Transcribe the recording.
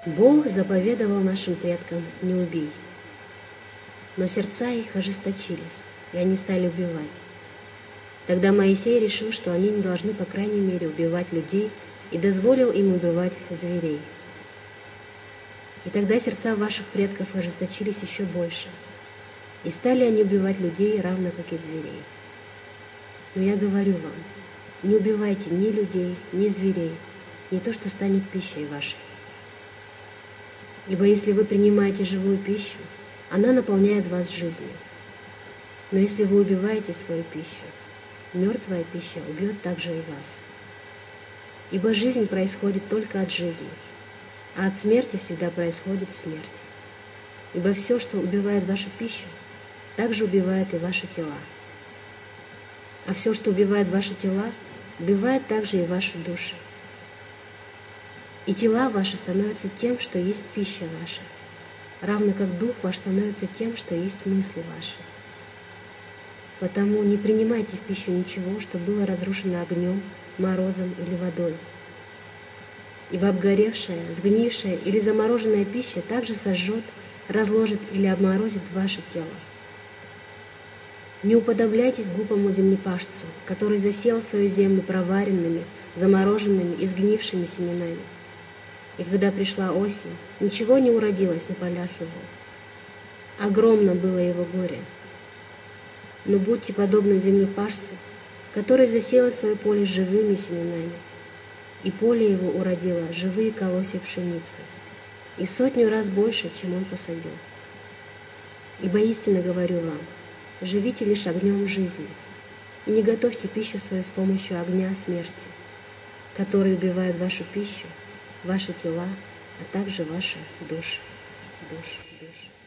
Бог заповедовал нашим предкам: не убей. Но сердца их ожесточились, и они стали убивать. Тогда Моисей решил, что они не должны, по крайней мере, убивать людей, и дозволил им убивать зверей. И тогда сердца ваших предков ожесточились еще больше, и стали они убивать людей, равно как и зверей. Но я говорю вам, не убивайте ни людей, ни зверей, не то, что станет пищей вашей. Ибо если вы принимаете живую пищу, она наполняет вас жизнью. Но если вы убиваете свою пищу, мертвая пища убьет также и вас. Ибо жизнь происходит только от жизни, а от смерти всегда происходит смерть. Ибо все, что убивает вашу пищу, также убивает и ваши тела. А все, что убивает ваши тела, убивает также и ваши души. И тела ваши становятся тем, что есть пища ваша, равно как дух ваш становится тем, что есть мысли ваши. Потому не принимайте в пищу ничего, что было разрушено огнем, морозом или водой. Ибо обгоревшая, сгнившая или замороженная пища также сожжет, разложит или обморозит ваше тело. Не уподобляйтесь глупому землепашцу, который засеял свою землю проваренными, замороженными и сгнившими семенами. И когда пришла осень, ничего не уродилось на полях его. Огромно было его горе. Но будьте подобны землепашцу, который засеял свое поле живыми семенами, и поле его уродило живые колосья пшеницы, и 100 раз больше, чем он посадил. Ибо истинно говорю вам, живите лишь огнем жизни, и не готовьте пищу свою с помощью огня смерти, который убивает вашу пищу, ваши тела, а также ваши души.